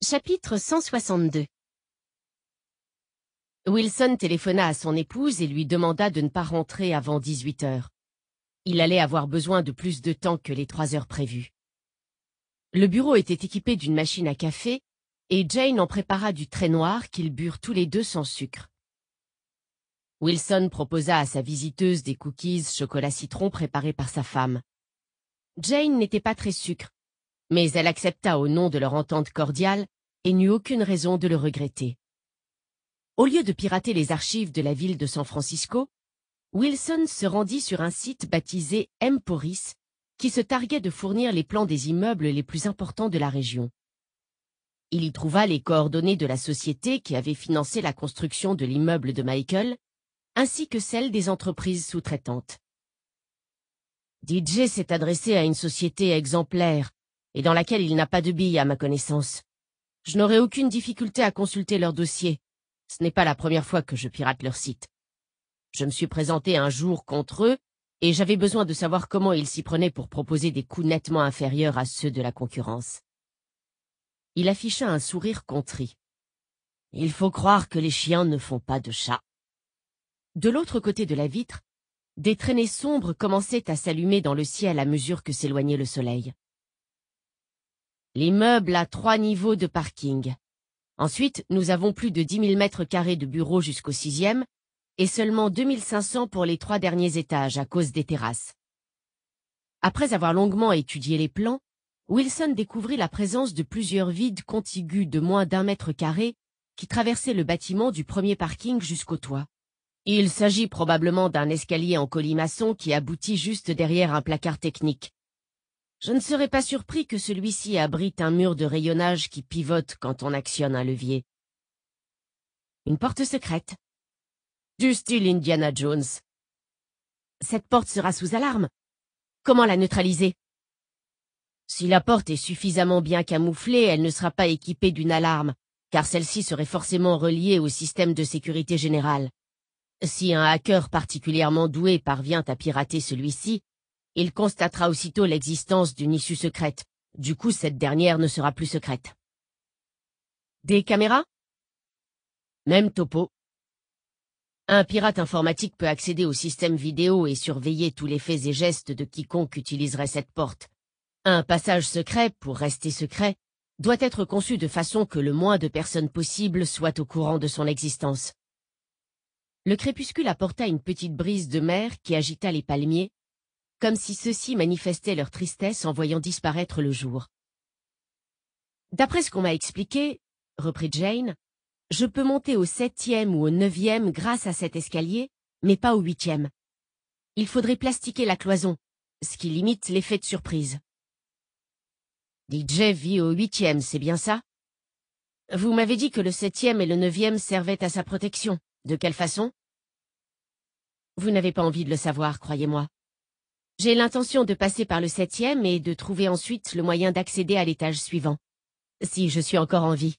Chapitre 162. Wilson téléphona à son épouse et lui demanda de ne pas rentrer avant 18 heures. Il allait avoir besoin de plus de temps que les 3 heures prévues. Le bureau était équipé d'une machine à café et Jane en prépara du très noir qu'ils burent tous les deux sans sucre. Wilson proposa à sa visiteuse des cookies chocolat citron préparés par sa femme. Jane n'était pas très sucre, mais elle accepta au nom de leur entente cordiale et n'eut aucune raison de le regretter. Au lieu de pirater les archives de la ville de San Francisco, Wilson se rendit sur un site baptisé Emporis, qui se targuait de fournir les plans des immeubles les plus importants de la région. Il y trouva les coordonnées de la société qui avait financé la construction de l'immeuble de Michael, ainsi que celles des entreprises sous-traitantes. DJ s'est adressé à une société exemplaire, et dans laquelle il n'a pas de billes à ma connaissance. Je n'aurai aucune difficulté à consulter leur dossier. Ce n'est pas la première fois que je pirate leur site. Je me suis présenté un jour contre eux, et j'avais besoin de savoir comment ils s'y prenaient pour proposer des coûts nettement inférieurs à ceux de la concurrence. Il afficha un sourire contrit. Il faut croire que les chiens ne font pas de chats. De l'autre côté de la vitre, des traînées sombres commençaient à s'allumer dans le ciel à mesure que s'éloignait le soleil. L'immeuble a 3 niveaux de parking. Ensuite, nous avons plus de 10 000 mètres carrés de bureaux jusqu'au 6e et seulement 2 500 pour les 3 derniers étages à cause des terrasses. Après avoir longuement étudié les plans, Wilson découvrit la présence de plusieurs vides contigus de moins d'1 mètre carré qui traversaient le bâtiment du premier parking jusqu'au toit. Il s'agit probablement d'un escalier en colimaçon qui aboutit juste derrière un placard technique. Je ne serais pas surpris que celui-ci abrite un mur de rayonnage qui pivote quand on actionne un levier. Une porte secrète. Du style Indiana Jones. Cette porte sera sous alarme. Comment la neutraliser? Si la porte est suffisamment bien camouflée, elle ne sera pas équipée d'une alarme, car celle-ci serait forcément reliée au système de sécurité général. Si un hacker particulièrement doué parvient à pirater celui-ci, il constatera aussitôt l'existence d'une issue secrète. Du coup, cette dernière ne sera plus secrète. Des caméras? Même topo. Un pirate informatique peut accéder au système vidéo et surveiller tous les faits et gestes de quiconque utiliserait cette porte. Un passage secret, pour rester secret, doit être conçu de façon que le moins de personnes possible soient au courant de son existence. Le crépuscule apporta une petite brise de mer qui agita les palmiers, comme si ceux-ci manifestaient leur tristesse en voyant disparaître le jour. D'après ce qu'on m'a expliqué, reprit Jane, je peux monter au 7e ou au 9e grâce à cet escalier, mais pas au 8e. Il faudrait plastiquer la cloison, ce qui limite l'effet de surprise. DJ vit au 8e, c'est bien ça? Vous m'avez dit que le 7e et le 9e servaient à sa protection. De quelle façon? Vous n'avez pas envie de le savoir, croyez-moi. J'ai l'intention de passer par le 7e et de trouver ensuite le moyen d'accéder à l'étage suivant. Si je suis encore en vie.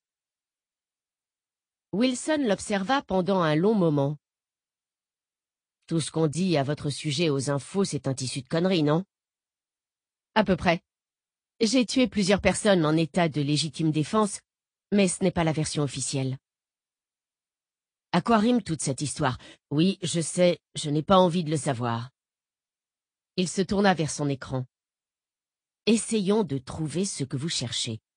Wilson l'observa pendant un long moment. Tout ce qu'on dit à votre sujet aux infos, c'est un tissu de conneries, non? À peu près. J'ai tué plusieurs personnes en état de légitime défense, mais ce n'est pas la version officielle. À quoi rime toute cette histoire? Oui, je sais, je n'ai pas envie de le savoir. Il se tourna vers son écran. Essayons de trouver ce que vous cherchez.